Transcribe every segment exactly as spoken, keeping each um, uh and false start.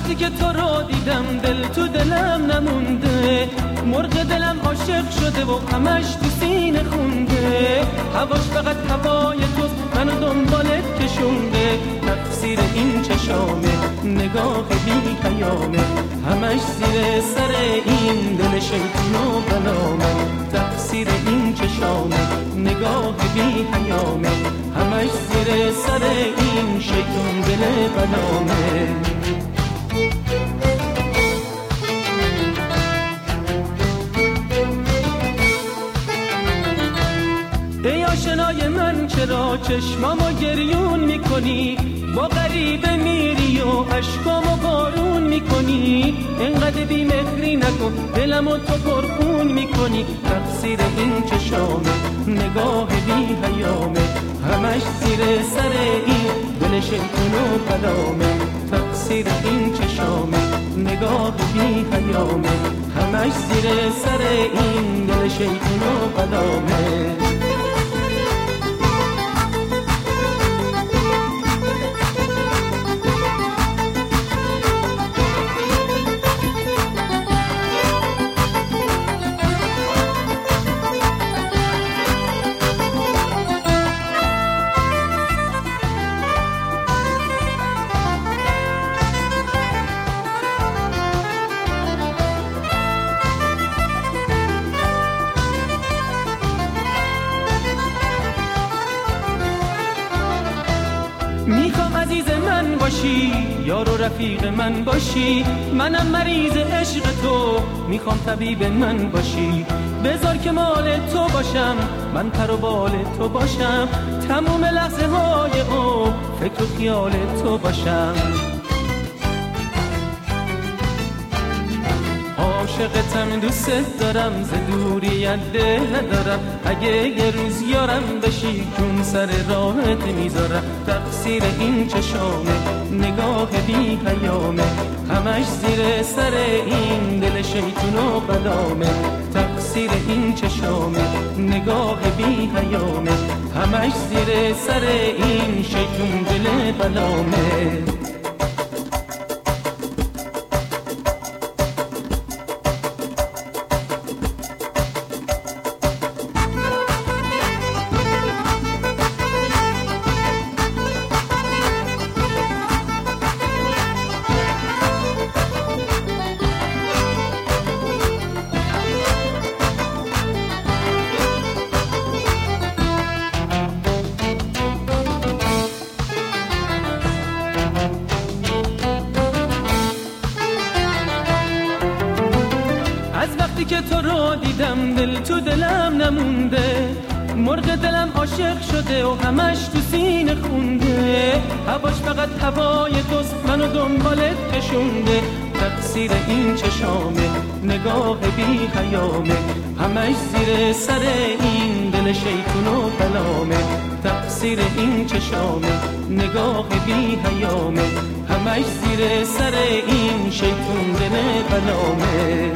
وقتی که تو رو دیدم دل تو دلم نمونده، مرغ دلم عاشق شده و همش تو سینه خونده، هواش فقط هوای توست منو دنبالت کشونده، تقصیر این چشامه نگاه بی پیامه، همش زیر سر این دل شیطون و بلامه، تقصیر این چشامه نگاه بی پیامه، همش زیر سر این شیطون دل بلامه. ای آشنای من چرا چشمامو گریون میکنی، با غریبه میری و عشقامو بارون میکنی، اینقدر بی مهری نکن دلمو تو پرخون میکنی، تقصیر این چشامه نگاه بی حیامه، همش زیر سر این دل شیطون و بلامه، تقصیر این چشامه نگاه بی حیامه، همش زیر سر این دل شیطون و بلامه. میخوام عزیز من باشی، یار و رفیق من باشی، منم مریض عشق تو، میخوام طبیب من باشی، بذار که مال تو باشم، من پر و بال تو باشم، تموم لحظه های او فکر و خیال تو باشم. عاشقتم دوست دارم، ز دوریت دل ندارم، اگه یه روز یارم بشی کون سر راحت میذارم، تقصیر این چشامه نگاه بی پیامه، همش زیر سر این دل شیطون و بلامه، تقصیر این چشامه نگاه بی پیامه، همش زیر سر این شیطون دل بلامه. وقتی که تو رو دیدم دل تو دلم نمونده، مرغ دلم عاشق شده و همش تو سینه خونده، هواش فقط هوای توست منو دنبالت کشونده، تقصیر این چشامه نگاه بی حیامه، همش زیر سر این دل شیطون و بلامه، تقصیر این چشامه نگاه بی حیامه، همش زیر سر این شیطون دل بلامه.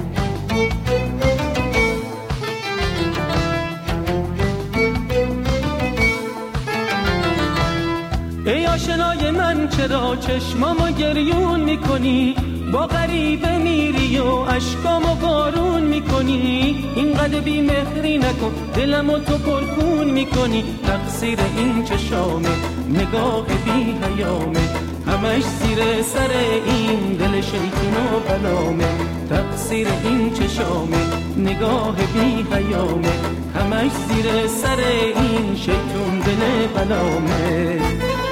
ای آشنای من چرا چشمامو گریون میکنی، با غریبه میری و عشقامو بارون میکنی، اینقدر بی مهری نکن دلمو تو پرخون میکنی، تقصیر این چشامه نگاه بی حیامه، همش زیر سر این دل شیطون و بلامه، تقصیر این چشامه نگاه بی حیامه، همش زیر سر این شیطون دل بلامه.